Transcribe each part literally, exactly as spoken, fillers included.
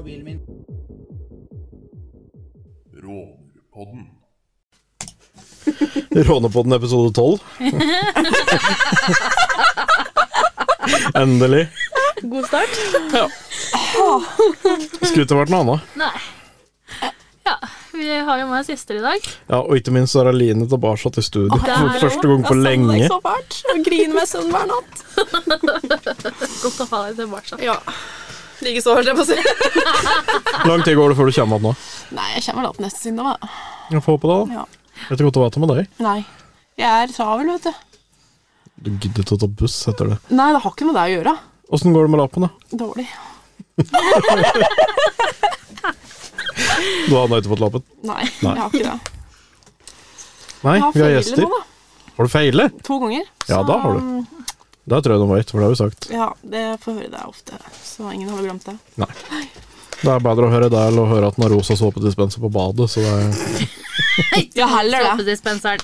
mobilen min. Rånerpodden. Rånerpodden episode tolv. Endelig. God start. Ja. Skulle ikke vært noe annet. Nei. Ja, vi har jo med oss gjester i dag. Ja, og ikke minst så er Aline tilbake til studio. Åh, det er For første gang på Jeg lenge. savner deg så fælt. Og griner med søvn hver natt. Godt å ha deg tilbake. Ja. Like så hørt jeg på å si. Lang tid går det før du kommer igjen nå? Nei, jeg kommer da på neste siden da. Jeg får håpe det da. Ja. Vet du godt å vite med deg? Nei. Jeg er travel, vet du. Du gidder til å ta buss etter det. Nei, det har ikke med deg å gjøre. Hvordan går det med lappen da? Dårlig. Du har ennå ikke fått lappen? Nei, Nei. jeg har ikke det. Nei, Jeg har vi har feilet gjester. nå, da. Har du feilet? To ganger. Ja, da har du. Det tror jeg de vet, for det har vi sagt. Ja, det får høre det ofte. Så ingen har vel glemt det. Nei. Det er bedre å høre det eller å høre at den har rosa såpedispenser på badet, så det er... Ja, heller det. Såpedispenseren.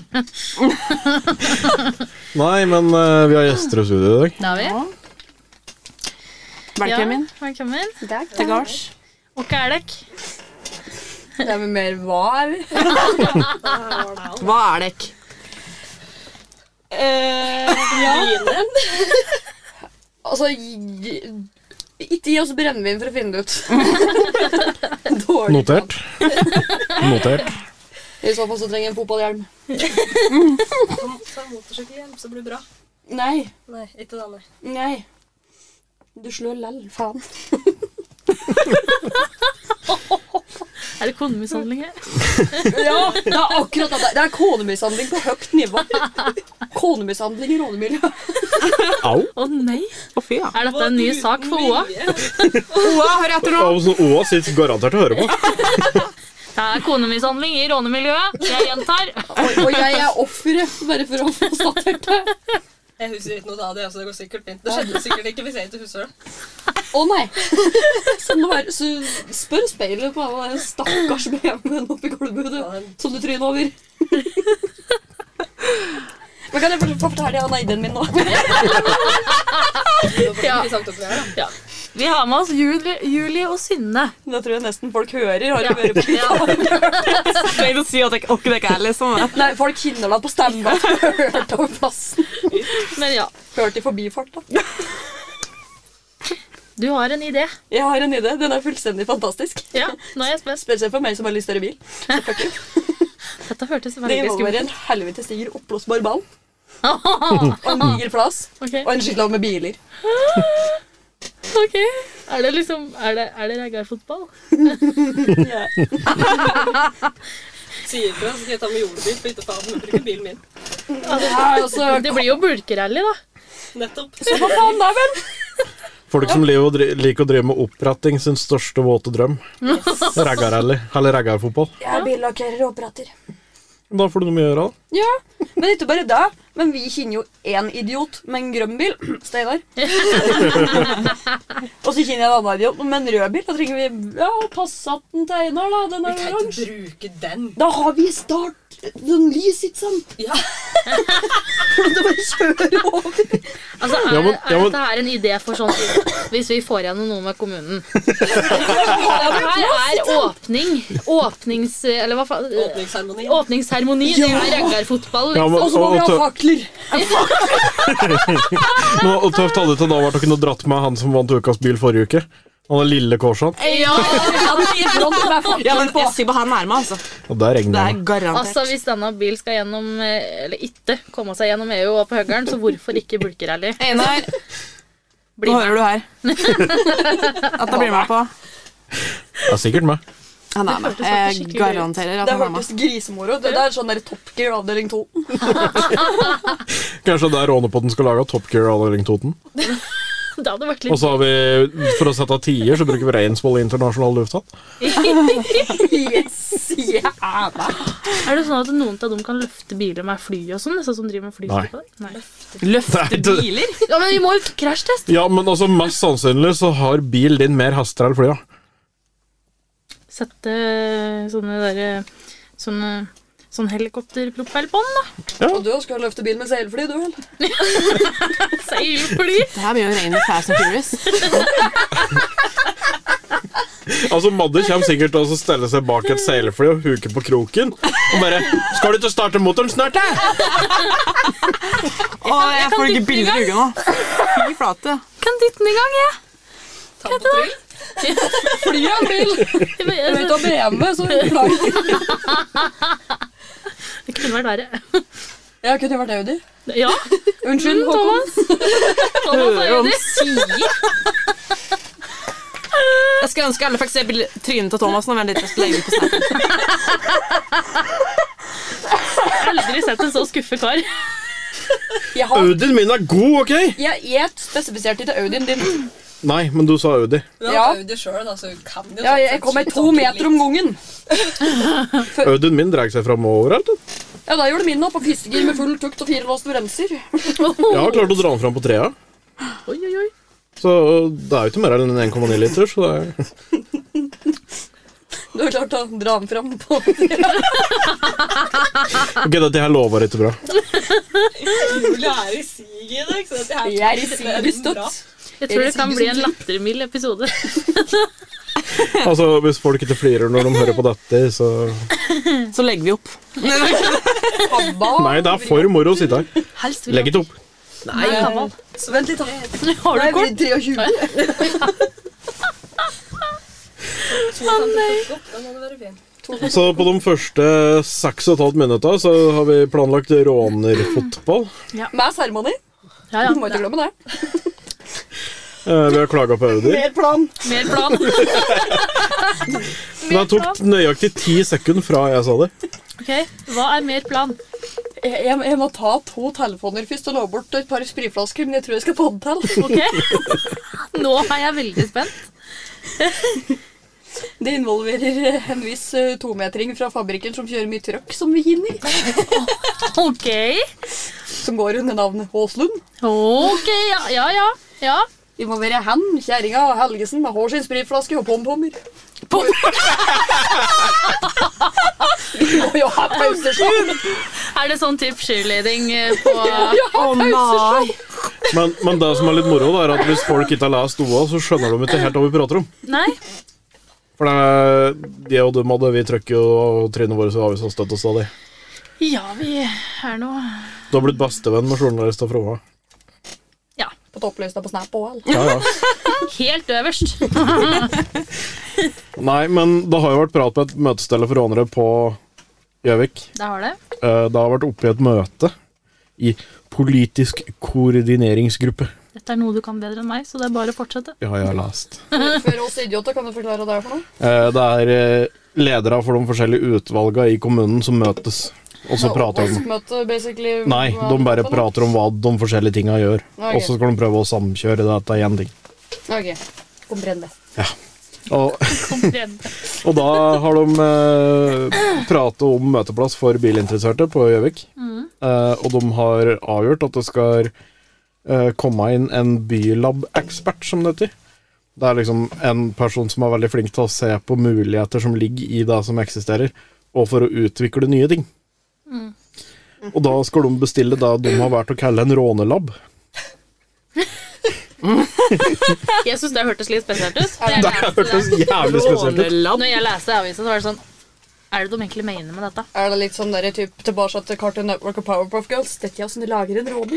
Nei, men uh, vi har gjester i studio i dag. Det har vi. Ja. Velkommen. Ja, velkommen. Til gards. Og hva er dere? Det er med mer var. Hva er det? Eh, ja. Altså, gi- ikke gi oss brennevin for å finne det ut. Dårlig. Notert. Notert. I så fall så trenger jeg en fotballhjelm. Ta motorsykkelhjelm, så blir det bra. Nei, Nei, ikke det, nei. nei. Du slår lell, faen. Er det konemishandling her? Ja, det er akkurat det. Det er konemishandling på høyt nivå. Konemishandling i rånemiljø. Au. Å nei. Å, fy ja. Er dette en ny sak for Oa? Oa, hør etter nå. Av som Åa sitter garantert å høre på. Det er konemishandling i rånemiljøet. Jeg gjentar. Og, og jeg er offeret, bare for å få statert det. Jeg husker ikke noe av det, så det går sikkert fint. Det skjedde sikkert ikke hvis jeg ikke husker det. Å nei. Så, nå er, så spør speilet på hva den stakkars B M W-en oppi gulvbudet som du tryner over. Men kan jeg få fortelle han eiden min nå? Ja. Interessant å være, da. Ja. Vi har med oss Julie, Julie og Synne. Da tror jeg nesten folk hører. Har Ja. du vært på Ja. Jeg vil si at jeg orker det ikke er liksom. Nei, folk kjenner deg på stemmen. Hørt over plassen. Men ja, Hørt i forbifart da. du har en idé. Jeg har en idé. Den er fullstendig fantastisk. Ja, nå er jeg spent. Spesielt for meg som har litt større bil. Dette hørtes Det veldig involverer skummelt en helvete stiger oppblåsbar ball. ut. Og en diger plass. Ok, Og en skytelav med biler. ok. Er det liksom, er det, er det reggarfotball? Ja. Sier fra, så skal jeg ta med jordebil, for ikke faen, men bruker bilen min. Altså, Det blir jo bulkerally da. Nettopp. så hva faen da vel? Folk som liker å, dri liker å drive med oppretting, sin største våte drøm. Raggarrally, eller raggarfotball. Jeg er billakkerer og operater. Da får du noe mye å gjøre da. Ja, men ikke bare det. Men vi kjenner jo en idiot med en grønn bil. Steinar. Og så kjenner jeg en annen idiot med en rød bil. Da trenger vi ja, Passaten til Einar da. Den Vi er kan ikke oransje. bruke den. Da har vi start. Den lys ikke sant? Ja. Det bare kjører over. Altså, er, Ja, men- ja, er men- dette her en idé for sånn hvis vi får gjennom noe med kommunen? Dette her er åpning. Åpnings... Eller hva faen? Åpningsseremoni. Åpningsseremoni. Det er raggarfotball. Ja, men, Og så må vi ha tø- fakler. men, og tøft hadde til da vært å kunne dratt med han som vant ukas bil forrige uke. Han er lille Korsan. Ja, ja, men jeg sier bare han nærme, altså. Og der Det regner er det. garantert. Altså, hvis denne bil skal gjennom, eh, eller ikke komme seg gjennom E U og på Høggeren, så hvorfor ikke bulkerally? Einar, Bli nå med. hører du her. At han blir med på. Ja, sikkert med. Han er med. hørtes Jeg skikkelig gøy ut. garanterer at Det han er med. hørtes grisemoro. Det der er sånn der Top Gear avdeling to. Kanskje der Rånerpodden skal lage Top Gear avdeling Toten. Det hadde vært Og litt så har vi, for å sette tider, så bruker vi Reinsvoll internasjonal lufthavn. Yes, jævla. Er det sånn at noen av dem kan løfte biler med fly og sånn? Disse som driver med fly? Nei. Nei. Løfte Nei, det- biler? Ja, men vi må jo krasjteste. Ja, men altså mest sannsynlig så har bil din mer hastighet enn flya. Sette sånne der, sånne, sånn helikopterpropell på den da. Og du skal løfte bil med seilfly, du vel? Seilfly. Det her blir jo rene Fast and Furious. Altså, Madde kommer sikkert til å stelle seg bak et seilfly og huke på kroken. Og bare 'Skal du ikke starte motoren snart, da?' Åh, jeg får ikke bilder i huget nå. Fy flate. Kan dytte den i gang, jeg. Ta på trill. Fly en bil! Jeg vet å B M W, så klar. Det kunne vært verre. Jeg kunne vært Audi. Ja, Unnskyld, Håkon. Thomas. Thomas er enig. Jeg skal ønske alle fikk se bildet- trynet til Thomas når vi er litt legger ut på snappen. Jeg har aldri sett en så skuffet kar. Jeg har Audien min er god, OK? Jeg er spesifisert til Audien din. Nei, men du sa Audi. Du har Ja. Audi selv, da, så du kan jo Ja, sånn jeg sett kommer skikke to opp meter om gangen. Audien min dreier seg fram overalt. Ja, da gjør det min nå, på fiskegir med full tukt og fire låste bremser. Jeg har klart å dra den fram på trea. Oi, oi, oi. Så det er jo ikke mer enn en komma ni liter, så det er... Du har klart å dra den fram på Ok, dette her lover ikke bra. Du er i sig i det, ikke sant? Det her- Jeg er i det sig bra. bestått. Jeg tror det kan bli en lattermild episode. Altså, hvis folk ikke flirer når de hører på dette, så... Så legger vi opp. Kabba. Nei, det er for moro å sitte her. Helst vil Legg ikke opp. Nei, så vent litt da. Har Nei, du kort? vi er treogtjue. To centimeter opp, da må det være fint. Så på de første seks og et halvt minutter så har vi planlagt rånerfotball. Med seremoni. Ja, Du må ja. ikke glemme det. Eh, Vi har klaget på Audi. Mer plan. Mer plan. Det tok nøyaktig ti sekunder fra jeg sa det. Ok, hva er mer plan? Jeg, jeg, jeg må ta to telefoner først og lå bort et par spritflasker, men jeg tror jeg skal få det til. Ok. Nå er jeg veldig spent. Det involverer en viss uh, tometring fra fabrikken som kjører mye trøkk som vi hinner. Ok. Som går under navnet Håslund. Ok, ja, ja, ja. ja. Involverer han, kjæringa og Helgesen med hår sin spritflaske og pom-pommer. Vi må jo ha pauseslag. Er det sånn type cheerleading eh, på... Å nei. Men, men det som er litt moro, det er at hvis folk ikke har lest O A, så skjønner de ikke helt hva vi prater om. Nei? For det er de og dem hadde vi trykker jo og trynet våre, så har vi så støtt oss stadig. Ja, vi er nå... Du har blitt bestevenn med journalister fra O A. Ja, På topplista på Snap og all. Ja, ja. helt øverst. Nei, men det har jo vært prat på et møtestelle for rånere på Gjøvik. Det har det. Eh, Det har vært oppe i et møte i politisk koordineringsgruppe. Dette er noe du kan bedre enn meg, så det er bare å fortsette. Ja, jeg har lest. For oss idioter, kan du forklare hva det er for noe? Eh, Det er eh, ledere for de forskjellige utvalgene i kommunen som møtes. Og så prater de Årsmøte, basically. Nei, hva de er det bare for noe? prater om hva de forskjellige tingene gjør. Ok. Og så skal de prøve å samkjøre dette i en ting. Ok, komprende. Og, Komprende. og da har de eh, pratet om møteplass for bilinteresserte på Gjøvik. Eh, og de har avgjort at det skal eh, komme inn en bylab-ekspert, som det heter. Det er liksom en person som er veldig flink til å se på muligheter som ligger i det som eksisterer, og for å utvikle nye ting. Og da skal de bestille det de har vært å kalle en rånelab. Jeg synes det hørtes litt spesielt ut. Når jeg Det leste hørtes det, jævlig spesielt ut. Rånelabb. når jeg leste avisen, så var det sånn, er det de egentlig mener med dette? Er det litt sånn der, typ, tilbake til Cartoon Network og Powerpuff Girls? Dette er sånn de lager en råner.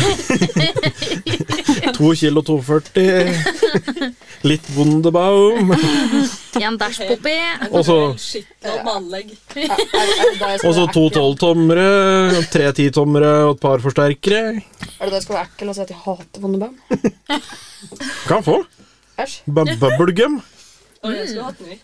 To kilo to førti. Litt Wunderbaum. En dashpoppi. Og så Skittlån med anlegg. Er, er, er det det jeg skal og så være to ekkel? tolvtommere, tre titommere og et par forsterkere. Er det det jeg skal være ekkel og si at jeg hater Wonderbaum? Kan få. Æsj. Bu- Bubblegum. Og jeg skulle hatt ny.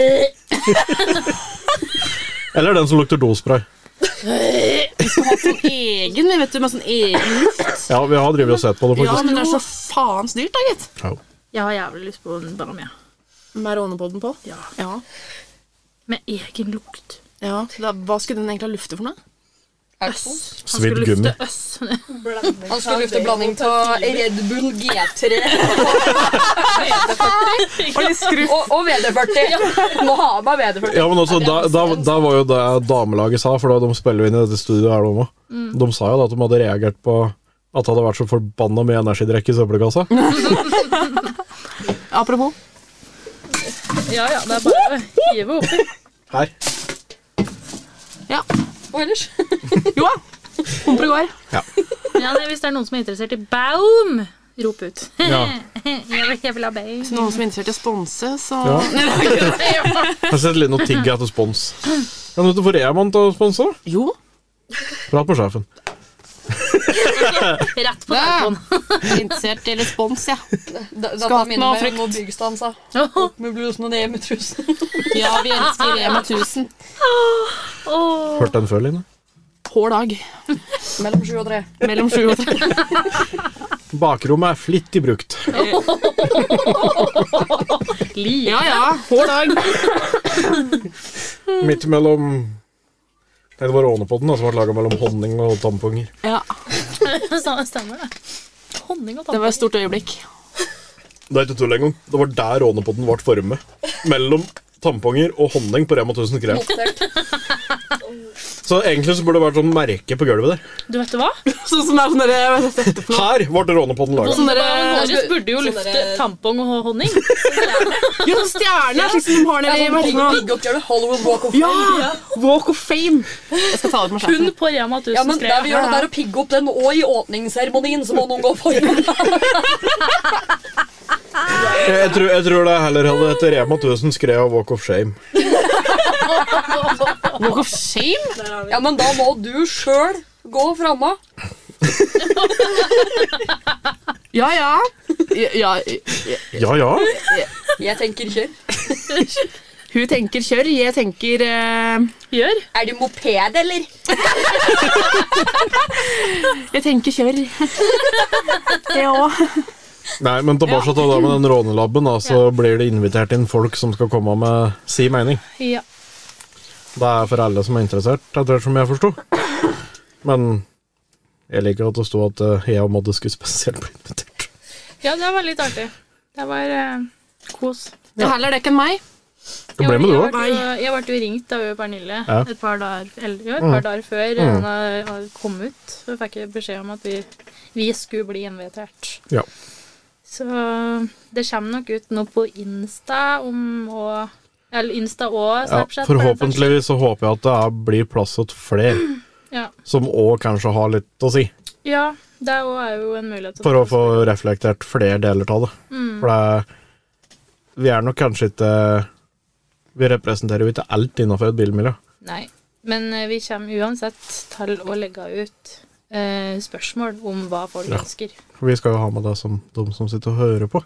Eller den som lukter dospray. Sånn egen, vi vet du, med sånn egen luft. Ja, vi har drevet og sett på det, Ja, faktisk. men det er så faens dyrt, da, gitt. Ja. Jeg har jævlig lyst på en bam, ja. Med rånepodden på. Ja. Ja. Med egen lukt. ja. Da, hva skulle den egentlig lufte for noe? Æsj. Han Svidd skulle gummi. lufte øss. Han skulle lufte blanding av Red Bull G tre Og litt skruff. og, og V D førti. Må ha med V D førti. Ja, men også, da, da, da var jo det damelaget sa, for da de spiller jo inn i dette studioet her nå. De sa jo da at de hadde reagert på at det hadde vært så forbanna mye energidrekk i søppelkassa. Apropos. Ja, ja, det er bare å hive oppi. Her. Ja. Og ellers? Jo da. Humper går. Ja, det, hvis det er noen som er interessert i Baum, rop ut. Ja. jeg, vil, jeg vil ha Baum. Hvis noen som er interessert i å sponse, så... Ja. Jeg har sett litt noe tigg etter spons. Kan du ikke få Reman til å sponse? Jo. Prat på sjefen. Rett på telefonen. Interessert i respons, ja. Dette Skap minner noe meg frykt. om noe byggstansa. Med blusen og ned med trusen. Ja, vi elsker Rema tusen. Oh. Hørt den før, Line? Hver dag. Mellom sju og tre. Mellom sju og tre. Bakrommet er flittig brukt. Ja, ja. Hver dag. Midt mellom... Nei, det var rånepodden som var laget mellom honning og tamponger. Ja. Stemmer det. Honning og Det var et stort øyeblikk. Det er ikke tull engang. Det var der rånepodden ble formet. Mellom tamponger og honning på Rema tusen krem. Så egentlig så burde det vært sånn merke på gulvet der. Du vet du hva? Sånn som er sånn der, hva er dette for noe? Her ble rånepodden laget. Sånn der, Marius burde jo lufte tampong og honning. ja, stjerne, slik som de har nede i Martina. Bygg opp gjør det Hollywood Walk of Ja, Fame. Walk of Fame. Jeg skal ta det med Kun sjefen. på Rema tusen Ja, men det vi gjør det er å pigge opp den, og i åpningsseremonien så må noen gå foran. Jeg, jeg, tror, jeg tror det heller hadde etter Rema tusen skrev Walk of Shame. Walk of Shame? Ja, men da må du selv gå fremme. Ja, ja. Ja, ja, ja. Ja, ja. Jeg tenker kjør. Hun tenker kjør, jeg tenker eh, Gjør. Er det moped, eller? Jeg tenker kjør. Det også. Nei, men tilbake til det med den rånelabben, da, så blir det invitert inn folk som skal komme med si mening. Ja. Det er for alle som er interessert, etter som jeg forstod. Men jeg liker at det stod at uh, jeg og Madde skulle spesielt bli invitert. Ja, det var litt artig. Det var eh, kos. Det er heller det ikke enn meg. Det ble med du Jeg også. ble jo- Jeg ble jo ringt av Pernille Ja. et par dager, eller, jo, et par dager før Mm. han har- har kom ut. Så fikk jeg beskjed om at vi, vi skulle bli invitert. Ja. Så det kommer nok ut noe på Insta om å Eller Insta og Ja, Snapchat. forhåpentligvis så håper jeg at det er, blir plass til flere Ja. som også kanskje har litt å si, ja, det også er jo en mulighet. til for å få- få reflektert flere deler av det. Mm. For det, vi er nok kanskje ikke Vi representerer jo ikke alt innenfor et bilmiljø. Nei, men eh, vi kommer uansett til å legge ut eh, spørsmål om hva folk Ja. ønsker. For vi skal jo ha med det som de som sitter og hører på.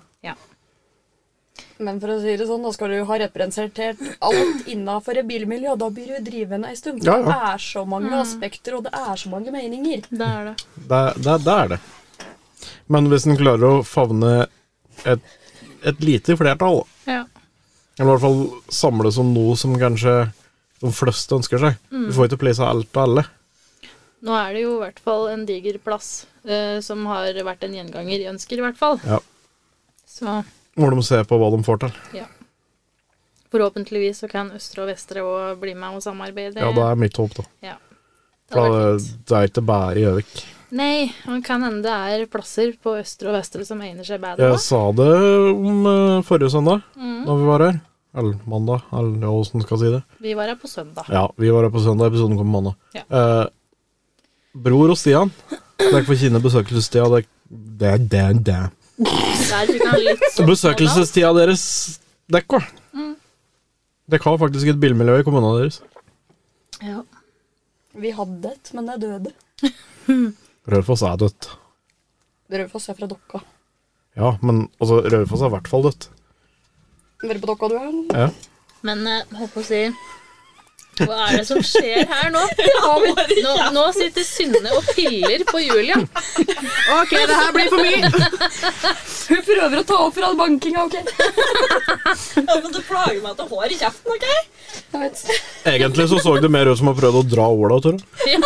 Men for å si det sånn, da skal du jo ha representert alt innenfor et bilmiljø, og da blir du drivende en stund. Ja, ja. Det er så mange aspekter, og det er så mange meninger. Det er det. Det, det, det er det. Men hvis en klarer å favne et, et lite flertall, Ja. eller i hvert fall samle som noe som kanskje de fleste ønsker seg. Vi får ikke please alt og alle. Nå er det jo i hvert fall en diger plass eh, som har vært en gjenganger i ønsker, i hvert fall. Ja. Så Må de se på hva de får til. forhåpentligvis så kan Østre og Vestre også bli med og samarbeide. Ja, det er mitt håp, da. Det For hadde vært det, fint. det er ikke bare i Gjøvik. Nei, og kan hende det er plasser på Østre og Vestre som egner seg bedre. Jeg sa det om uh, forrige søndag, Mm. da vi var her. Eller mandag, eller hvordan skal jeg si det. Vi var her på søndag. Ja, vi var her på søndag, episoden kom på mandag. Ja. Eh, Bror og Stian, dere får kjenne besøkelsestida. Det, det, det, det. Der fikk han litt sånn Besøkelsestida deres dekka. Mm. Dere har faktisk et bilmiljø i kommunen deres. Ja. Vi hadde et, men det døde. Raufoss er dødt. Raufoss er fra Dokka. Ja, men altså, Raufoss er i hvert fall dødt. Vært på Dokka, du er? Ja. Men jeg uh, håper å si hva er det som skjer her nå? Nå, nå sitter Synne og piller på Julia. Ok, det her blir for mye. Hun prøver å ta opp fra bankinga, ok? Ja, men du plager meg til hår i kjeften, ok? Jeg vet. Egentlig så så det mer ut som å prøve å dra Ola, Tore. Det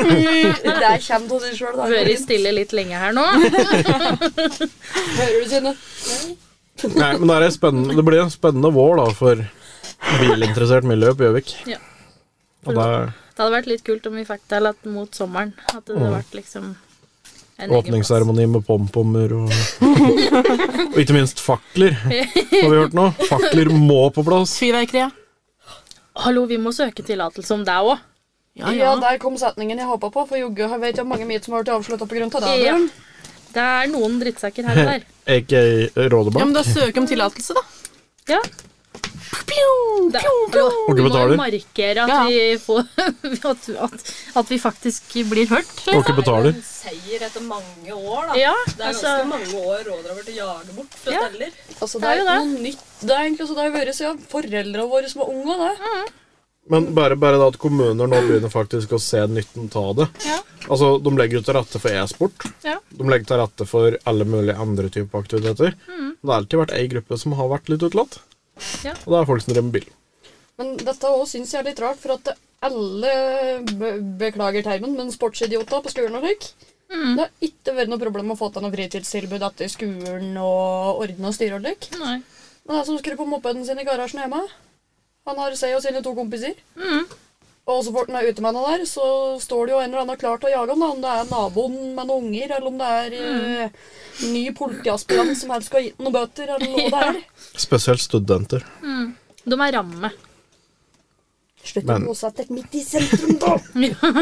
er kjent hos seg selv, da. Vært stille litt lenge her nå. Hører du, Synne? Nei, men det, er en spennende, det blir en spennende vår da, for bilinteressert miljø på Gjøvik. Ja. Og det, Det hadde vært litt kult om vi fikk til at mot sommeren at det hadde Mm. vært liksom En egen Åpningsseremoni med pompommer og Og ikke minst fakler. Har vi hørt nå? Fakler må på plass. Fyrverkeriet. plass. Hallo, vi må søke tillatelse om deg også. Ja, Ja, ja. der kom setningen jeg håpet på, for Jogge har vet jeg mange mitt som har vært avsluttet på grunn av det. Ja. Bjørn. Det er noen drittsekker her og der. Ikke Ja, rådebank. men da søker om tillatelse, da. Ja. Det, hallo, Og vi ikke må betaler. jo markere at, Ja. vi får, at, at, at vi faktisk blir hørt. Og ikke betaler. En seier etter mange år, da. Ja, Det er altså, ganske mange år rådere har vært å jage bort fra Ja. teller. Altså, det Det er er jo ikke noe nytt. Det er egentlig så det har vært siden foreldrene våre som var unge. Det. Men bare, bare da at kommuner nå begynner faktisk å se nytten av det. Ja. Altså, de legger jo til rette for e-sport. Ja. De legger til rette for alle mulige andre typer aktiviteter. Det har alltid vært en gruppe som har vært litt utelatt. Ja. Og det er folk som driver med bil. Men dette også synes jeg er litt rart, for at alle, be beklager termen, men sportsidioter på skolen og slik, det har ikke vært noe problem å få til noe fritidstilbud etter skolen og ordne og styre og slik. nei. Men det er som skrur på mopeden sin i garasjen hjemme. Han har seg og sine to kompiser. Mm. Og så fort han er ute med noe der, så står det jo en eller annen klar til å jage ham, da. Om det er naboen med noen unger, eller om det er eh, ny politiaspirant som helst skal gi noen bøter, eller noe det er. Spesielt studenter. De er ramme. Slutt Men- å sette deg midt i sentrum, da!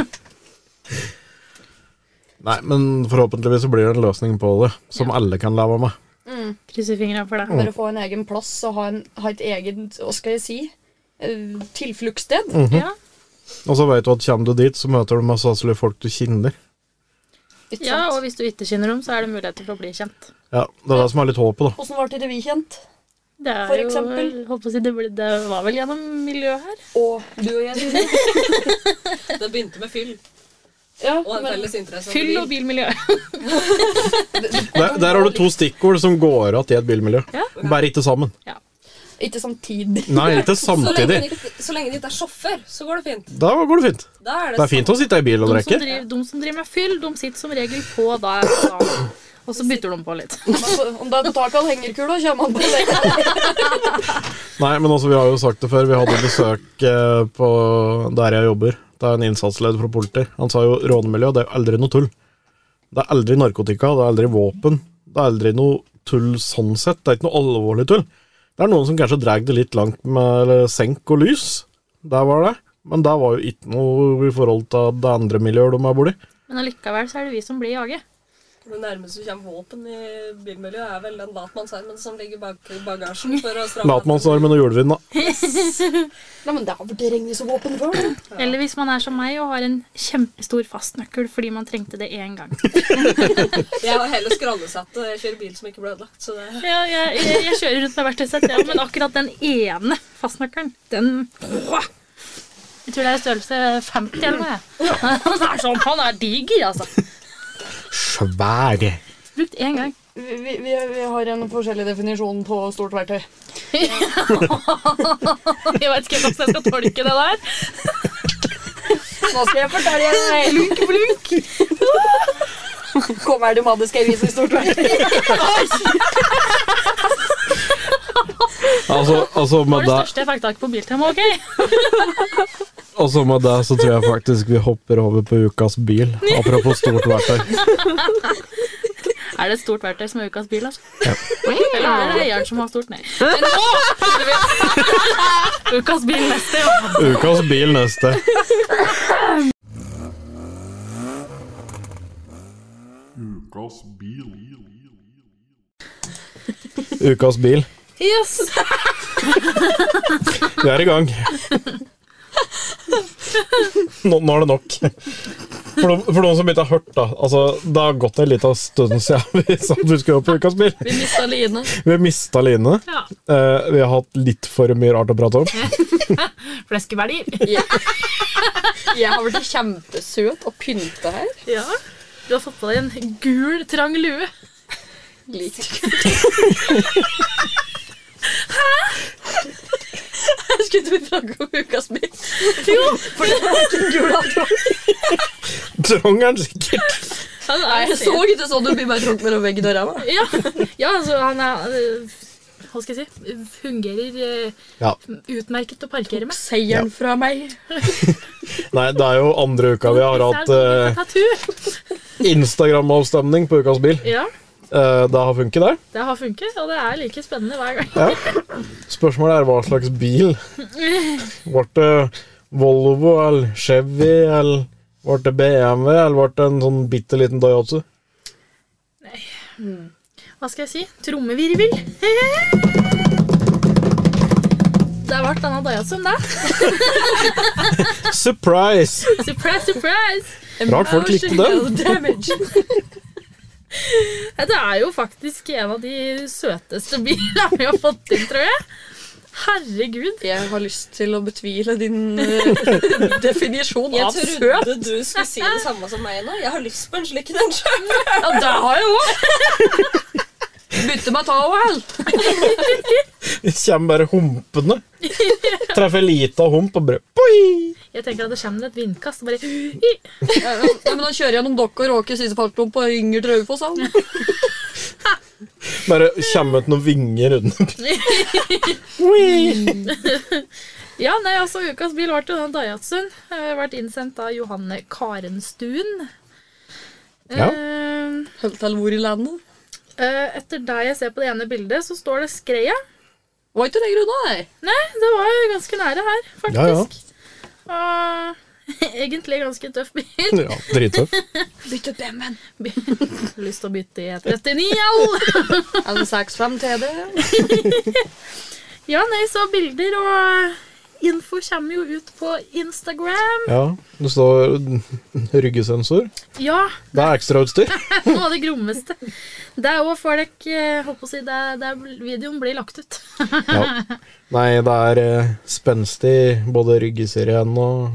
Nei, men forhåpentligvis så blir det en løsning på det, som alle kan leve med. Krysser fingrene for det. Bare få en egen plass og ha, en, ha et eget, hva skal jeg si, eh, tilfluktssted. Ja. Og så vet du at kommer du dit, så møter du mest sannsynlig folk du kjenner. Ikke ja, sant? og hvis du ikke kjenner dem, så er det muligheter for å bli kjent. Ja, det er det som er litt håpet, da. Hvordan ble det vi kjent? Det er For jo, eksempel? holdt på å si, det, ble, det var vel gjennom miljøet her. Og du og jeg. Det begynte med fyll Ja, og en men felles interesse. Fyll og bilmiljø. Der, der har du to stikkord som går igjen i et bilmiljø. Ja. Bare ikke sammen. ikke samtidig. Nei, ikke Så lenge, samtidig. det ikke, så lenge det ikke er sjåfør, så går det fint. Da går det fint. Da er det, Det er fint å sitte i bil og De som, drikke. driver, de som driver med fyll, de sitter som regel på da, da og så bytter de på litt. Altså, om det er på taket av hengerkula, kommer han på det. Nei, men altså, vi har jo sagt det før. Vi hadde besøk eh, på der jeg jobber. Det er en innsatsleder fra politiet. Han sa jo rånemiljø, det er jo aldri noe tull. Det er aldri narkotika, det er aldri våpen. Det er aldri noe tull sånn sett. Det er ikke noe alvorlig tull. Det er noen som kanskje drar det litt langt med senk og lys. Der var det. Men det var jo ikke noe i forhold til det andre miljøet de er borti. Men allikevel så er det vi som blir jaget. det nærmeste som kommer våpen i bilmiljøet, er vel den latmannsarmen som ligger bak i bagasjen for å stramme. Latmannsarmen og julevind, da. Nei, men det har vært regnet som våpen før. Da. Eller hvis man er som meg og har en kjempestor fastnøkkel fordi man trengte det én gang. Jeg har heller skrallesett, og jeg kjører bil som ikke ble ødelagt. Så det... Ja, jeg, jeg, jeg kjører rundt med verktøysett, ja, men akkurat den ene fastnøkkelen, den åh, jeg tror det er størrelse femti eller noe. Han er sånn, han er diger, altså. Svær. Brukt én gang. Vi, vi, vi vi har en forskjellig definisjon på stort verktøy. Jeg vet ikke hvordan jeg skal tolke det der. Nå skal jeg fortelle deg. Blunk, blunk. Kom her, du madde, skal jeg vise stort verktøy. Altså, altså Det var med det det største jeg fikk tak på Biltema, ok? Altså med det så tror jeg faktisk vi hopper over på ukas bil. Apropos stort verktøy. Er det et stort verktøy som er ukas bil, altså? Ja. Eller er det eieren som har stort? Nei. Men nå! Ukas bil neste, ja. Ukas bil neste. Ukas bil. Ukas bil. Yes! Vi er i gang. Nå, nå er det nok. For, de, for noen som ikke har hørt, da. Altså, det har gått en liten stund siden vi sa at vi skulle opp på Ukas bil. Vi mistet Line. Vi har mistet Line. Ja. Eh, vi har hatt litt for mye rart å prate om. Fleskeverdier. Jeg har vært kjempesøt og pynte her. Ja. Du har fått på deg en gul, trang lue. Litt. Jeg skulle ikke snakke om ukas bil. Jo, For det var ikke en gul avtråd. Trang er den sikkert. han Nei, er jeg så ikke sånn ut i meg trånk mellom veggen og ræva. Ja, ja, altså han er øh, hva skal jeg si? Fungerer øh, Ja. utmerket å parkere med. Seieren fra meg. Nei, det er jo andre uka vi har hatt eh, Tattoo. Instagram-avstemning på Ukas bil. Ja, Eh, det har funket der. det har funket, og det er like spennende hver gang. Ja. Spørsmålet er hva slags bil. Var det Volvo eller Chevy, eller var det B M W, eller var det en sånn bitteliten Daihatsu? Hva skal jeg si? Trommevirvel. Det har vært denne Daihatsun, da. Surprise! Surprise, surprise! Rart folk likte den. Damage. Det er jo faktisk en av de søteste bilene vi har fått inn, tror jeg. Herregud. Jeg har lyst til å betvile din uh, definisjon Jeg av søt. trodde du skulle si det samme som meg nå. Jeg har lyst på en slik den selv. Ja, det har jeg også. Bytte meg ta, vel. Det kommer bare humpene. Treffer lite av hump og bare Poi! Jeg tenker at det kommer et vindkast og bare Ja, ja, men da kjører jeg gjennom dokka og råker siste fartklump på Inger Traufoss. Bare kommer ut noen vinger under. Ja, nei, altså, ukas bil var til den Daihatsun. Det har vært innsendt av Johanne Karenstuen. Ja. Eh, Helt til hvor i landet. eh, etter det jeg ser på det ene bildet, så står det Skreia. Var ikke det grunnet, nei? Nei, det var jo ganske nære her, Ja, ja. faktisk. Og egentlig ganske tøff bil. Ja, drittøff. Bytte ut B M W-en. Lyst til å bytte i E trettini, all! En seks fem T D. Ja, nei, så bilder og info kommer jo ut på Instagram. Ja, det står ryggesensor. Ja, Det er ekstrautstyr. noe av det grommeste. Det er jo folk, eh, håper å si, det, det, videoen blir lagt ut. Ja. Nei, det er eh, spenstig, både ryggeserien og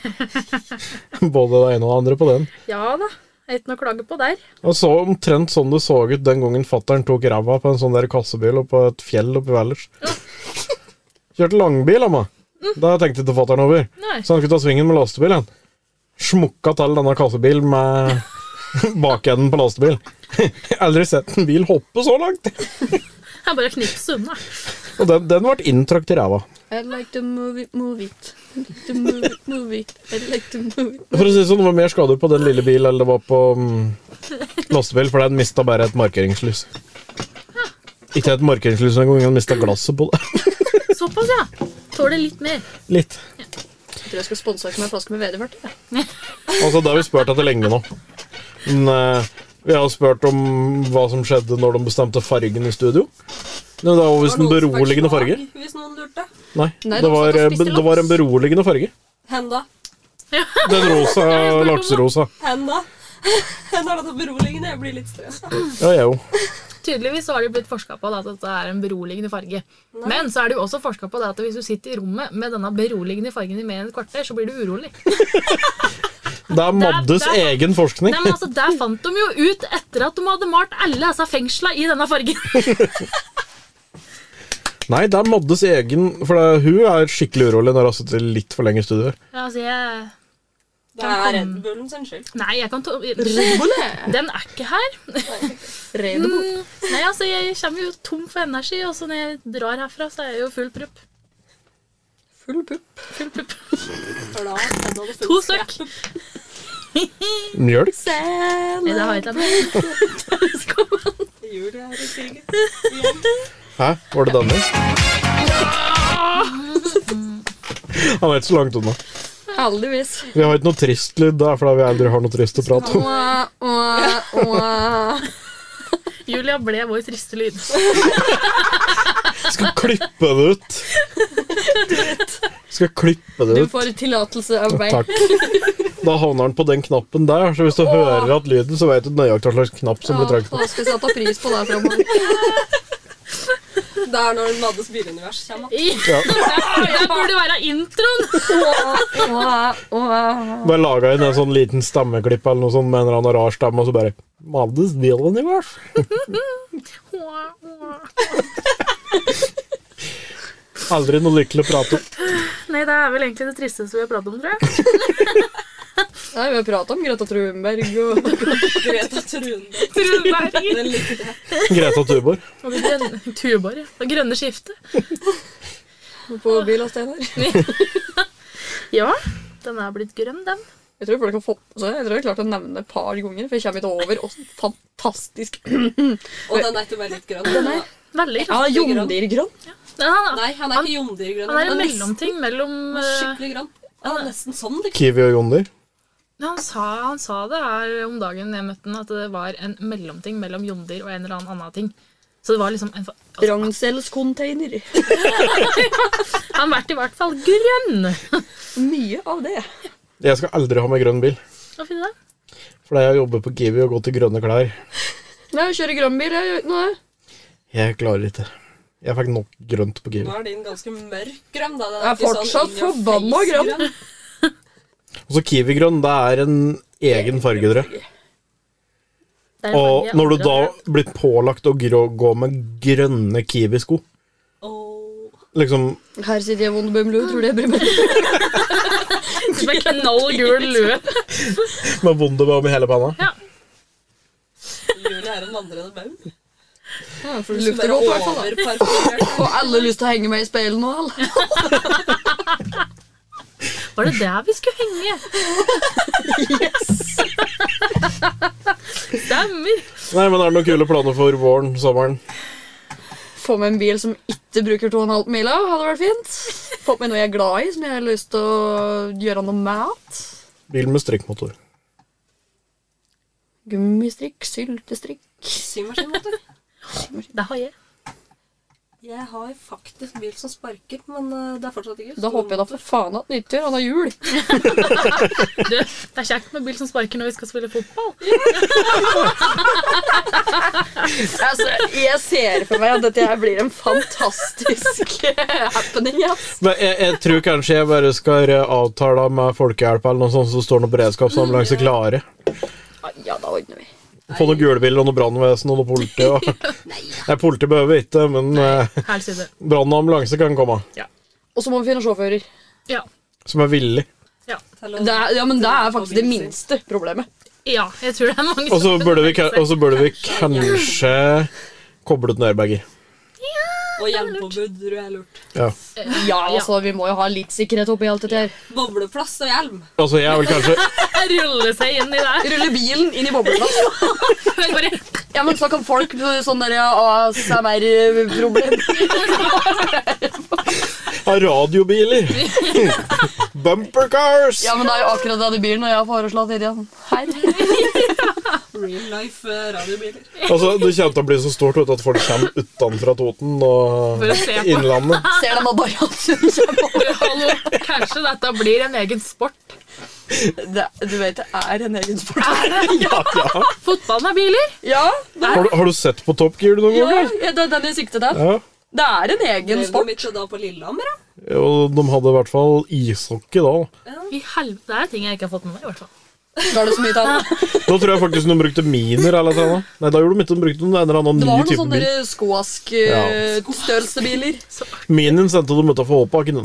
både det ene og det andre på den. Ja da, jeg har ikke noe å klage på der. Og så omtrent sånn det så ut den gangen fatteren tok ræva på en sånn der kassebil og på et fjell oppe i Valdres. Kjørte langbil, amma. Da tenkte ikke fatteren over. Nei. Så han skulle ta svingen med lastebilen. Smukka til denne kassebil med bakenden på lastebil. Jeg har aldri sett en bil hoppe så langt. Jeg bare knipser unna. Og den, den ble inntrakt i ræva. I like to move it, move it. To move it, move it. I like to move it. For å si det sånn, det var mer skader på den lille bil eller det var på um, lastebil, for den mistet bare et markeringslys. Ikke et markeringslys en gang, den mistet glasset på det. Såpass, ja. Tåler litt mer. Litt. Jeg tror jeg skal sponse meg en flaske med vedevart. Ja. Altså, det har vi spurt etter lenge nå. Men uh, vi har spurt om hva som skjedde når de bestemte fargen i studio. Det var visst en beroligende farge. Hvis noen lurte. Nei, Nei, det det var var, sånn at be, spiste det var en laks. beroligende farge. Hen da? Den rosa, lakserosa. Hen da? Hen er det beroligende. Jeg blir litt stresset. Ja, jeg jo. Tydeligvis så har de blitt forsket på det at dette er en beroligende farge. Men så er det jo også forsket på det at hvis du sitter i rommet med denne beroligende fargen i mer enn et kvarter, så blir du urolig. Det er Maddes det er- egen forskning. Nei, men altså, der fant de jo ut etter at de hadde malt alle disse fengsla i denne fargen. Nei, det er Maddes egen, for det, hun er skikkelig urolig når hun har sittet litt for lenge i studier. Ja, altså, jeg... Det er Red Bullen sin skyld. Nei, jeg kan ta... Bull, Den er ikke her. Red Bull. Mm, Nei, altså, jeg kommer jo tom for energi, og så når jeg drar herfra, så er jeg jo full prupp. Full pupp. Full pupp. For da, hen hadde full To stykk. Mjølk? Nei, det har jeg ikke med. Skål. Jul er i siget. Hæ? Var det denne? Han er ikke så langt unna. Heldigvis. Vi har ikke noe tristlyd der, fordi vi aldri har noe trist å prate om. Åh, åh, åh. Julia ble vår triste lyd. Skal klippe det ut. Skal klippe det Du ut. får tillatelse av meg. Takk. Da havner den på den knappen der, så hvis du hører at lyden, så vet du nøyaktig hva slags knapp som blir Ja, trykt på. da skal jeg sette pris på det fremover. Det er når Maddes bilunivers kommer. Ja. Det burde være introen. Åh, åh. Bare laga inn en sånn liten stemmeklipp eller noe sånt med en eller annen rar stemme, og så bare Maddes bilunivers. Aldri noe lykkelig å prate om. Nei, det er vel egentlig det tristeste vi har pratet om, tror jeg. Nei, vi har pratet om Greta Thunberg og Greta Thunberg. Thunberg. Den likte jeg. Greta Tuborg. Og det grønne, Tuborg, ja. Det grønne skiftet. på bil og steiner. Ja, den er blitt grønn, den. Jeg tror folk har fått så jeg tror jeg har klart å nevne det et par ganger, for jeg kommer ikke over og fantastisk. Og den er ikke bare litt grønn. Den er Veldig. ja, jondirgrønn. Ja, han, Nei, han er ikke jondirgrønn. han er en Han mellomting mellom er eh, skikkelig grønn. Han er nesten sånn. Liksom. Kiwi og Jondir. ja, han, sa, han sa det her om dagen jeg møtte han, at det var en mellomting mellom jondyr og en eller annen annen ting. Så det var liksom en, altså, Branncells-container. han vært i hvert fall grønn. Mye av det. Jeg skal aldri ha med grønn bil. Hva finner du? Fordi jeg jobber på Kiwi og går til grønne klær. Nei, jeg kjører grønn bil, jeg gjør ikke noe. Jeg klarer ikke. Jeg fikk nok grønt på Kiwi. Nå er din ganske mørk grønn. Da. Den Jeg er ikke fortsatt in your forbanna face grønn. Og så Kiwi-grønn, det er en egen farge, dere. Det er en Og farge når du andre da har. blir pålagt å grå, gå med grønne Kiwi-sko, Åh. liksom, Her sitter jeg vond bumlu, tror du jeg bryr meg. Som en knall gul lue. med Wunderbaum i hele panna. Ja. Julie er en vandrende baum. Ja, for Du det skulle lukter være godt, i hvert fall. da. overparfymert. Får alle lyst til å henge med i speilet nå, eller? Var det der vi skulle henge? Stemmer. Nei, men er det noen kule planer for våren, sommeren? Få med en bil som ikke bruker to og en halv mila, hadde vært fint. Få med noe jeg er glad i, som jeg har lyst til å gjøre noe mat. Bil med strikkmotor. Gummistrikk, syltestrikk. Symaskinmotor. Det har jeg. Jeg har faktisk bil som sparker, men uh, det er fortsatt ikke Da håper jeg da for faen at nyttår, han har jul. Du, det er kjekt med bil som sparker når vi skal spille fotball. Altså, jeg ser for meg at dette her blir en fantastisk happening, ja. Men jeg, jeg tror kanskje jeg bare skal avtale med folkehjelp eller noe sånt, så står noen beredskapsambulanse klare. Ja, da ordner vi. Få noen gulbil og noe brannvesen og noe politi. Og... Nei, politi behøver ikke, men eh, Her sier det. brann og ambulanse kan komme. Og så må vi finne sjåfører. Ja. Som er villig. Ja. til å- Det er, ja, men det er faktisk det minste problemet. ja, jeg tror det er mange Og så som burde, vi ka- og så burde vi kanskje koble ut noen airbager. Og hjelmpåbud tror jeg er lurt. Ja. Ja, altså, vi må jo ha litt sikkerhet oppi alt dette her. Bobleplass og hjelm. Altså, jeg vil kanskje ruller seg inn i der. Rulle bilen inn i bobleplass. Bare, Ja, men så kan folk sånn der A S M R-problem. ha radiobiler. Bumper cars. Ja, men det er jo akkurat det det blir når jeg har foreslått ideen her. Real life eh, radiobiler. Altså, det kommer til å bli så stort vet du, at folk kommer utenfra Toten og For å se på. Innlandet. Ser de at Barjatsen kommer over? hallo, kanskje dette blir en egen sport. Det, du vet, det er en egen sport. Ja, ja. Fotball med biler. Ja, det Har, du, har du sett på Top Gear noen ja, ganger? det er den jeg sikter til. Ja. Det er en egen Drev de sport. ikke da på Lillehammer, da? Og de hadde i hvert fall ishockey da. I helvete, det er ting jeg ikke har fått med meg, i hvert fall. Da er det så mye til. Da tror jeg faktisk de brukte miner eller noe annet. Nei, da gjorde de ikke, de brukte en eller annen Det var ny noen type sånne bil. der skoask-størrelse biler. Minen sendte de utenfor Håpaken.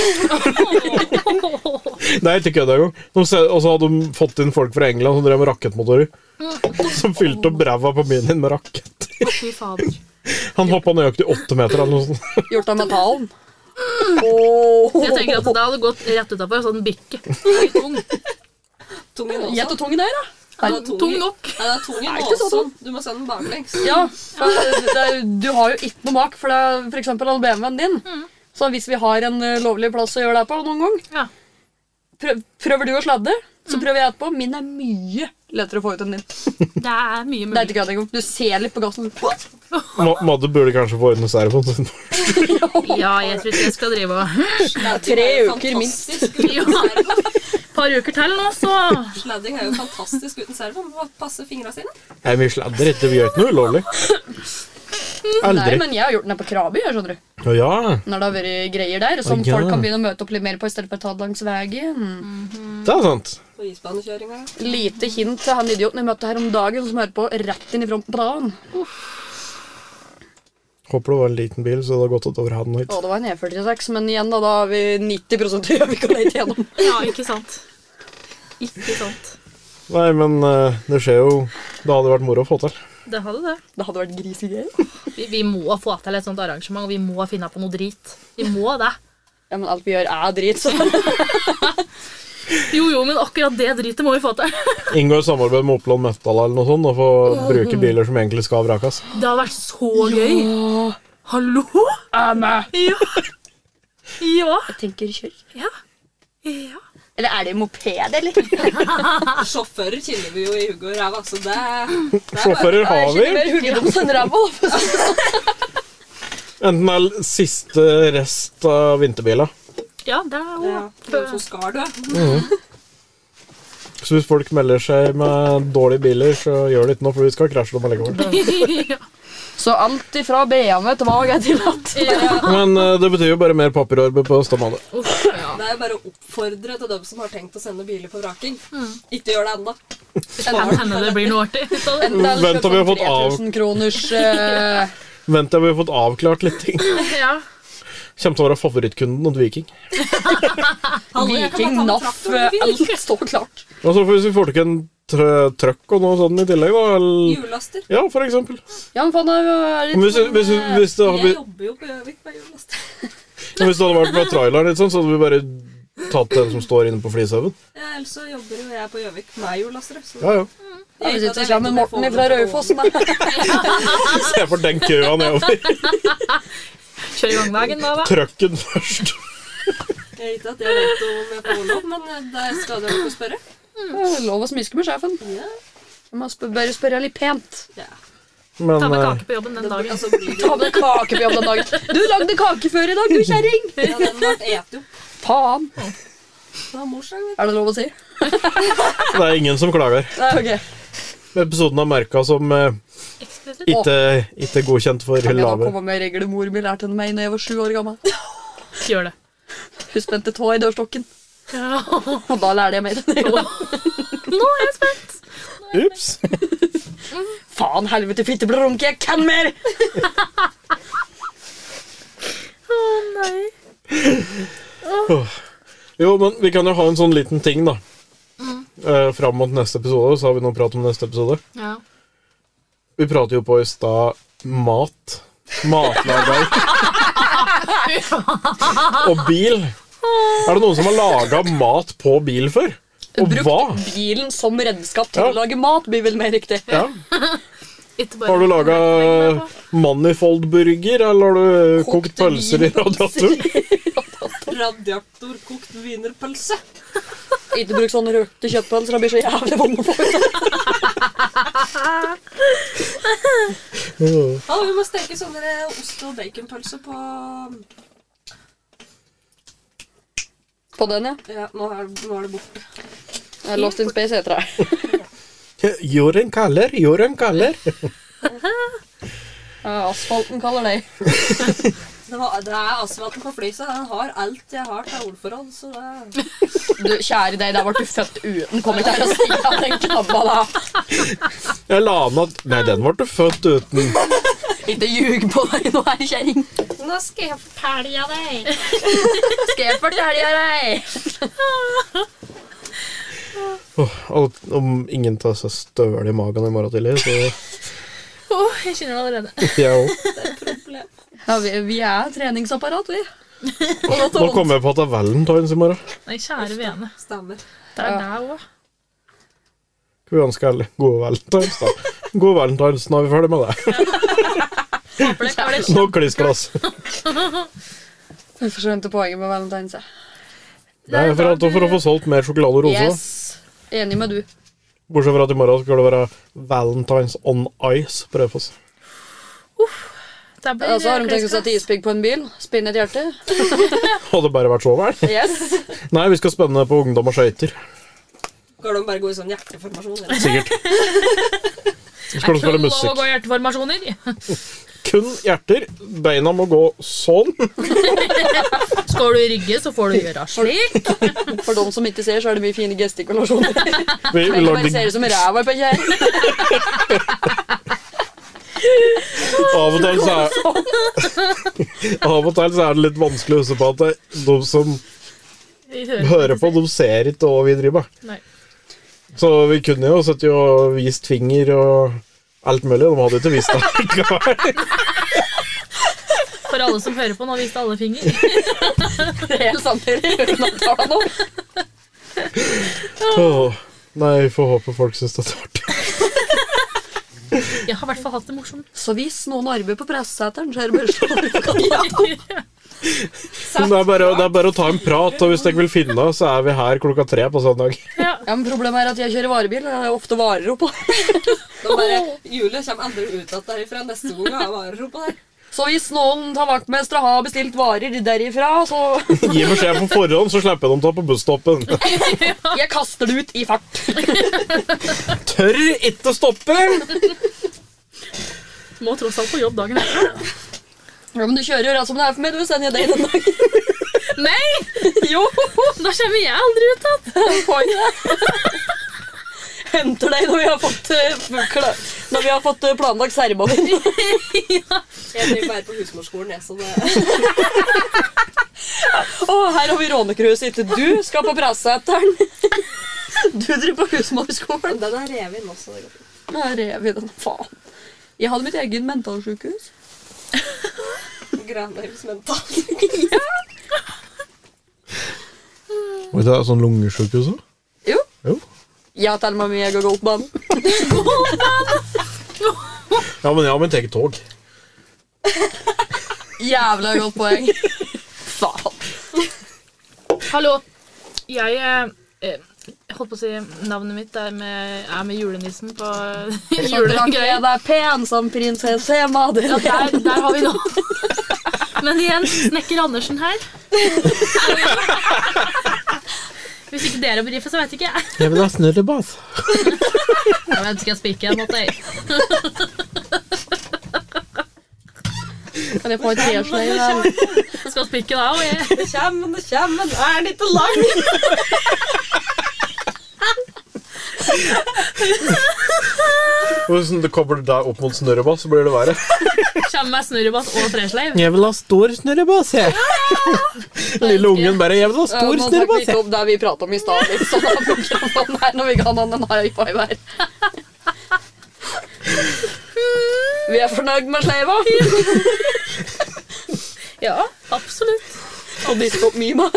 Nei, ikke kødda engang. De se- Og så hadde de fått inn folk fra England som drev med rakettmotorer. Som fylte opp ræva på minen med rakett. Fy fader. Han hoppa nøyaktig åtte meter eller noe sånt. Gjort av metallen. Oh. Jeg tenker at det hadde gått rett utenfor, sånn bikke. Litt tung. Tungen også. Gjett og tungen der, da. Ja, det er Tung nok. Ja, det er tungen ikke så også. Du må sende den baklengs. Ja, for det, er- du har jo ikke noe mak, for det er for eksempel B M W-en din. Så hvis vi har en eh, lovlig plass å gjøre det på noen gang, Ja. prøv, prøver du å sladde, så prøver jeg etterpå. Min er mye lettere å få ut enn din. Det er mye Det er mulig. ikke kødd engang. Du ser litt på gassen. Ma- Madde burde kanskje få ordne servoen sin. Ja, jeg tror ikke jeg skal drive og Tre uker minst. Ja. Et par uker til nå, så Sladding er jo fantastisk uten servo. Man må passe fingrene sine. Nei, vi sladder ikke. Vi gjør ikke noe ulovlig. Nei, Aldri. men jeg har gjort den her på Krabi, jeg skjønner du. Å ja. Når det har vært greier der, som Å, ja. folk kan begynne å møte opp litt mer på i stedet for å ta det langs veien. Det er sant. På isbanekjøringa. Lite hint til han idioten jeg møtte her om dagen, som hører på rett inn i fronten på dagen. Håper det var en liten bil, så det har gått over han hit. Å, det var en E førtiseks, men igjen da, da har vi nitti prosent av Gjøvik å leite gjennom. Ja, ikke sant. Ikke sant. Nei, men eh, det skjer jo. Det hadde vært moro å få til. Det hadde det. Det hadde vært grisegreier. Vi, vi må få til et sånt arrangement, og vi må finne på noe drit. Vi må det. Ja, men alt vi gjør er drit, så. Jo, jo, men akkurat det dritet må vi få til. Inngå et samarbeid med Opel og Metal eller noe sånt, og få bruke biler som egentlig skal vrakas. Det hadde vært så gøy. Hallo? Anna. Ja. Ja. Jeg tenker kjør. Ja. Ja. Eller er det moped, eller? Sjåfører kjenner vi jo i hugg og ræva, så det, det er Sjåfører har Jeg vi. kjenner mer huggedoms enn ræva. Enten er siste rest av vinterbiler. Ja, det er jo... ja, noen som skal dø. Så hvis folk melder seg med dårlige biler, så gjør det ikke noe, for vi skal krasje dem allikevel. Ja. Så alt ifra B M W til Vag er tillatt. Ja. Men uh, det betyr jo bare mer papirarbeid på stemmet. Uff, ja. Det er jo bare å oppfordre til dem som har tenkt å sende biler på vraking. Ikke gjør det enda. Kan hende det blir noe artig. Vent til vi har fått av- tre tusen kroners... Uh, Vent til vi har fått avklart litt ting. Ja. Kommer til å være favorittkunden hos Viking. Hallo, jeg kan Viking, bare ta Naff, traktor, hvis du vil. alt står klart. Og så hvis vi får til en tr trøkk og noe sånt i tillegg, da. Eller... Hjullaster. Ja, for eksempel. Ja, men faen, er det Hvis, hvis, hvis, det, Jeg hadde- jobber jo på Gjøvik med hjullaster. hvis det hadde vært med traileren, litt sånn, så hadde vi bare tatt den som står inne på Flishaugen. Ja, ellers så jobber jo jeg på Gjøvik med hjullaster. Så Ja, ja. Ja, vi sitter sammen med Morten fra Raufossen. Se for den køa nedover. Kjør i gang veien da, da. Trøkken først. Jeg vet ikke at jeg vet om jeg får lov, men eh, der skal dere ikke spørre. Lov å smiske med sjefen. Ja. Jeg må sp bare spørre litt pent. Ja. Men Ta med eh, kake på jobben den Det blir, dagen. altså, blir det, Ta med kake på jobb den dagen. Du lagde kake før i dag, du kjerring! ja, den ble et jo. Faen. Det var morsdag, vet du. Er det lov å si? det er ingen som klager. Nei, ok. Episoden av merka som eh, Eksklusivt. ikke, ikke godkjent for Kan jeg da lave. komme med regler mor mi lærte meg da jeg var sju år gammel? Gjør det. Hun spente tå i dørstokken, Ja. og da lærte jeg meg den regelen. Nå er jeg spent. Ups. Faen, helvete, fitteblrunke, jeg kan mer! Å nei. Jo, men vi kan jo ha en sånn liten ting, da. Eh, fram mot neste episode, så har vi noe prat om neste episode. Ja. Vi prater jo på i stad mat. Matlager. Og bil. Er det noen som har laga mat på bil før? Og hva? Brukt bilen som redskap til Ja. å lage mat, blir vel mer riktig. Ja. Ikke bare- Har du laga manifold-burger, eller har du Kokt kokt pølser i radiator? Radiatorkokt wienerpølse. Ikke bruk sånne røkte kjøttpølser, det blir så jævlig vondt å få ut. Ja, vi må steke sånne ost- og baconpølse på... På den, ja. Ja, nå er, nå er det borte. Jeg er Lost in Space heter det. Jorden kaller, jorden kaller. Ja, asfalten kaller det. Det, var, det er asfalten på Flisa. Den har alt jeg har til ordforråd, så det... Du, kjære deg, der ble du født uten. Kom ikke her og si at den knabba da. Jeg la den at Nei, den ble du født uten. Ikke ljug på deg nå, her kjæring. Nå skal jeg fortelle deg. Skal jeg fortelle deg? Åh, og om ingen tar seg støvel i magen i morgen tidlig, så Åh, jeg kjenner det allerede. jeg òg. Problem. Ja, vi, vi er treningsapparat, vi. Nå kommer jeg på at det er valentines i morgen. Nei, kjære vene. Stemmer. Det er deg også. Skal vi ønske alle gode valentines, da? Gode valentines, nå er vi ferdig med det. Håper det klarer det. Nå klistras. Jeg forsvunnet poenget med valentines. jeg. Det er for, at, for å få solgt mer sjokolade og rosa. Yes. Enig med du. Bortsett fra at i morgen skal det være Valentines on ice på Raufoss. Det blir Altså, har de tenkt å sette klistret. ispigg på en bil? Spinne et hjerte? Hadde det bare vært så vel? Yes. Nei, vi skal spenne på ungdom og skøyter. Skal de bare gå i sånn hjerteformasjon? Eller? Sikkert. Så skal du spille Lov å musikk. gå i hjerteformasjoner. Kun hjerter. Beina må gå sånn. Skal du rygge, så får du gjøre slik. For de som ikke ser, så er det mye fine gestikulasjoner. Vi, vi Jeg kan bare lagde se det som ræva på kjær. Av og til så er Av og til så er det litt vanskelig å huske på at det, de som Vi hører, hører på, de ser ikke hva vi driver med. Nei. Så vi kunne jo sett jo vist finger og alt mulig. De hadde ikke vist det likevel. For alle som hører på, nå viste alle finger. Det er helt samtidig. Uten å ta nå. Åh, nei, vi får håpe folk synes det er artig. Jeg har i hvert fall hatt det morsomt. Så hvis noen arbeider på presseseteren, så er det bare sånn. Men det er, bare, det er bare å ta en prat, og hvis dere vil finne oss, så er vi her klokka tre på søndag. Ja, men problemet er at jeg kjører varebil, og det er ofte varer oppå. Da bare, Julie kommer aldri ut at derifra neste gang jeg varer oppå der. Så hvis noen tar vaktmester og har bestilt varer derifra, så... Gi beskjed på forhånd, så slipper jeg dem ta på busstoppen. Jeg kaster det ut i fart. Tør ikke stoppe! Må tross alt på jobb dagen etter. Ja, men du kjører jo rett som det er for meg, du sender jeg deg den dagen. Nei! Jo! Da kommer jeg aldri ut av. Poeng det. Henter deg når vi har fått, uh, når vi har fått uh, planlagt seremoni. Ja. Jeg driver bare på husmorskolen, jeg, så det... Åh, her har vi rånekrøs ikke. Du skal på presseseteren. Du driver på husmorskolen. Den er revet inn også. Det går fint. Nå er revet den, faen. Jeg hadde mitt egen mentalsykehus. Granheims mental. Vet du, det er sånn lungesjukehus også? Jo. Jo. Jeg har til og med meg og golfbanen. Ja, men ja, men tenk tog. Jævla godt poeng. Faen. Hallo. Jeg eh, holdt på å si navnet mitt er med, er med julenissen på julegreier. Det er pen som prinsesse Madeleine. Ja, der, der har vi noe. Men igjen, Snekker Andersen her. Hvis ikke dere briefer, så vet ikke jeg. Jeg vil ha snurrebass. Jeg vet ikke jeg spiker en måte. Kan jeg få et t-skjøy der? Jeg skal spike da, og jeg... Det kommer, det kommer, men er den ikke lang? Hvis du kobler deg opp mot snurrebass, så blir det verre. Kommer med snurrebass og tresleiv. Jeg vil ha stor snurrebass, jeg. Lille ungen bare, jeg vil ha stor Nå snakker vi snurrebass, ikke jeg. om det vi pratet om i stad. Litt sånn at mikrofonen her når vi kan ha en high five her. Vi er fornøyd med sleiva. Ja, absolutt. Og biskop-mima.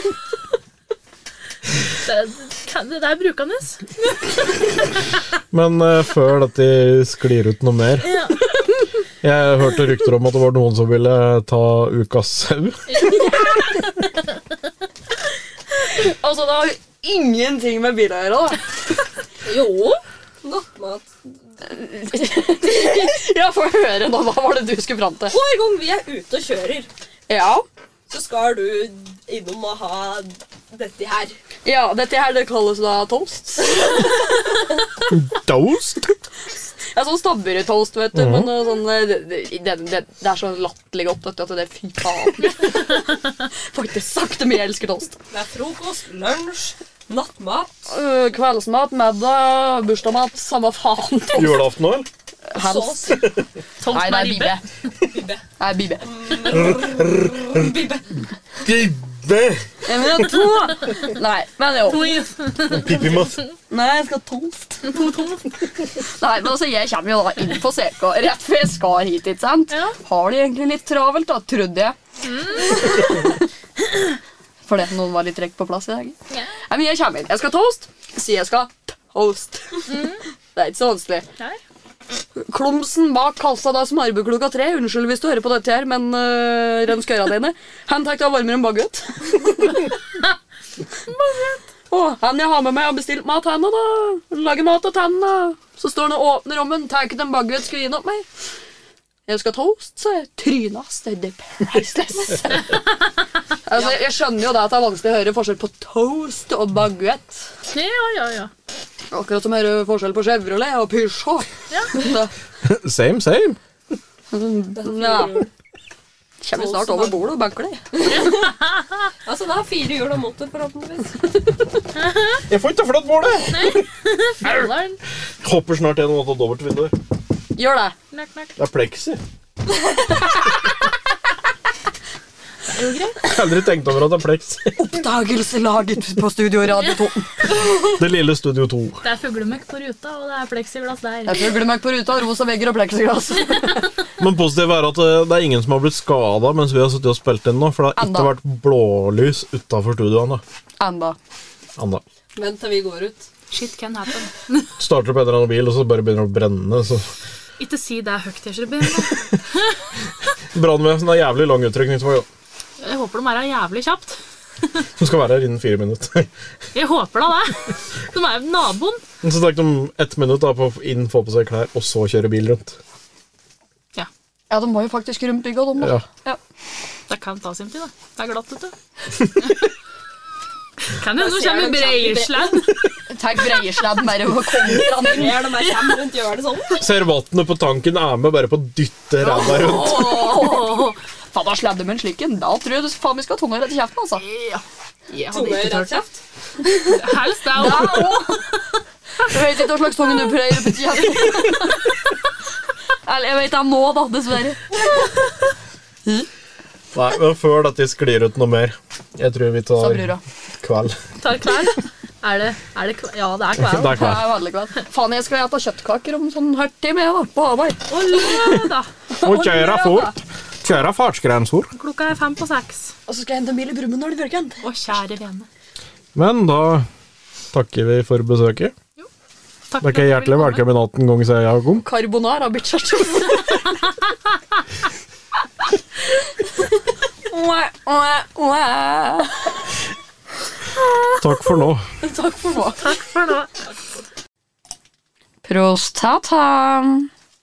Det, kan- det der er brukende. Men uh, før dette sklir ut noe mer. Ja. Jeg hørte rykter om at det var noen som ville ta ukas sau. Altså, det har jo ingenting med bil å gjøre, da. Jo, nattmat. Ja, få høre nå. Hva var det du skulle fram til? Hver gang vi er ute og kjører, Ja, så skal du innom og ha dette her. ja dette her det kalles da toast. Toast? Ja, sånn stabburetoast, vet du. Men uh, sånn, uh, det, det, det, det er så latterlig godt, vet du, at det er fy faen. Faktisk sakte mye jeg elsker toast. Det er frokost, lunsj, nattmat. Uh, kveldsmat, middag, bursdagsmat, samme faen. Toast. Julaften også, eller? Helst. Toast Nei, det med er ribbe. bibbe. Bibbe. Nei, bibbe. Bibbe. Gibbe! Jeg vil ha to. Nei, men jo. Pipimass. Nei, jeg skal ha toast. Nei, men altså, jeg kommer jo da inn på C K rett før jeg skal hit, ikke sant? Ja. Har de egentlig litt travelt da, trodde jeg. Fordi noen var litt trekk på plass i dag. Ja. Nei, men jeg kommer inn. Jeg skal ha toast. Sier jeg skal ha toast. Det er ikke så vanskelig. Nei. Klumsen bak kassa da som arbeider klokka tre. Unnskyld hvis du hører på dette her, men uh, renn skøyra dine. Han tar til varmere enn baguett. Og han jeg har med meg har bestilt mat henne da. Lager mat til henne. Så står han og åpner rommen, tar ikke den baguett skulle gi opp meg. Jeg skal ha toast, så jeg trynas. Det er priceless. Altså, jeg skjønner jo da at det er vanskelig å høre forskjell på toast og baguett. Ja, ja, ja. Akkurat som å høre forskjell på Chevrolet og Peugeot. Ja. Da, Same, same. ja. Kommer snart over bordet og banker det. Altså, det har fire hjul og motor, forhåpentligvis. Jeg får ikke flytt bordet. Fjelleren. Hopper snart gjennom åtte dobbeltvinduer. Gjør det. Knakk, knakk. Det er pleksi. Det er jo greit. Jeg har aldri tenkt over at det er pleksi. Oppdagelse laget på Studio Radio to. Det lille Studio to. Det er fuglemøkk på ruta, og det er pleksiglass der. Jeg fuglemøkk på ruta, rosa vegger og pleksiglass. Men positivt er at det er ingen som har blitt skadet mens vi har sittet og spilt inn nå, for det har Enda. ikke vært blålys utenfor studioene. Enda. Anna. Vent til vi går ut. Shit can happen. Starter på en eller annen bil, og så bare begynner det å brenne, så... Ikke si det er høyt til Srebben. Brannvesenet er jævlig lang utrykningsvei, da. Jeg håper de er jævlig kjapt. De skal være her innen fire minutter. Jeg håper da det. De er naboen. Så tenk de ett minutt da, på å inn, få på seg klær, og så kjøre bil rundt. Ja. Ja, de var jo faktisk rundt bygget, de da. Ja. Ja. Det kan ta sin tid, da. Det er glatt ute. Kan det nå kommer breiersledd? Tenk breiersledd mer over kontra inn. Er det mer kommer rundt, gjør det sånn? Ser vattnet på tanken er med bare på å dytte ræva rundt. Åh, faen, da sledde med en slikken. Da tror jeg du faen vi skal ha tunga rett i kjeften, altså. Ja. Jeg hadde Tunga i ikke tørt rett det. kjeft. Helst det også. Jeg vet ikke hva slags tunge du prøver på kjeften. Eller, jeg vet det nå da, dessverre. Nei, men før dette sklir ut noe mer, jeg tror vi Sa tar brura. kveld. Tar kveld. Er det, er det kveld? Ja, det er kveld. Det er Det kveld. er veldig godt. Faen, jeg skal ete kjøttkaker om sånn hørti med da, på Hamar. Åh, da. Og kjøre fort. Kjøre fartsgrensord. Klokka er fem på seks. Og så skal jeg hente en bil i Brumunddal i Børken. Å, kjære vene. Men da takker vi for besøket. Takk Dere er hjertelig velkommen en annen gang, sier jeg, Gom. Carbonara, bitch. Takk for nå. Takk for nå. Takk for nå. Prost, ta-ta.